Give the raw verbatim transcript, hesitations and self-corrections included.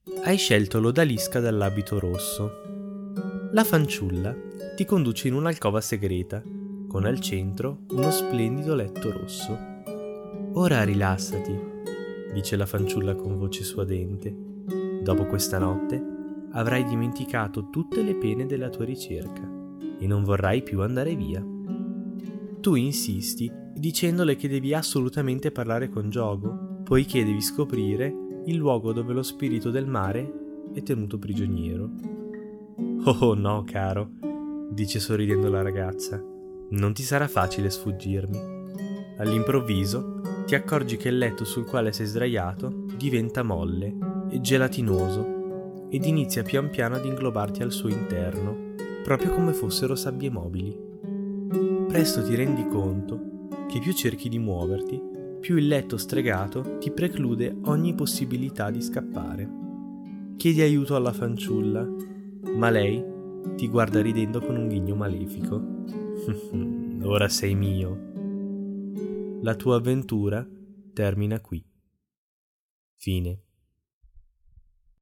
Hai scelto l'odalisca dall'abito rosso. La fanciulla ti conduce in un'alcova segreta, con al centro uno splendido letto rosso. Ora rilassati, dice la fanciulla con voce suadente. Dopo questa notte avrai dimenticato tutte le pene della tua ricerca e non vorrai più andare via. Tu insisti dicendole che devi assolutamente parlare con Giogo, poiché devi scoprire il luogo dove lo spirito del mare è tenuto prigioniero. Oh no, caro, dice sorridendo la ragazza, non ti sarà facile sfuggirmi. All'improvviso ti accorgi che il letto sul quale sei sdraiato diventa molle e gelatinoso ed inizia pian piano ad inglobarti al suo interno, proprio come fossero sabbie mobili. Presto ti rendi conto che più cerchi di muoverti, più il letto stregato ti preclude ogni possibilità di scappare. Chiedi aiuto alla fanciulla, ma lei ti guarda ridendo con un ghigno malefico. Ora sei mio. La tua avventura termina qui. Fine.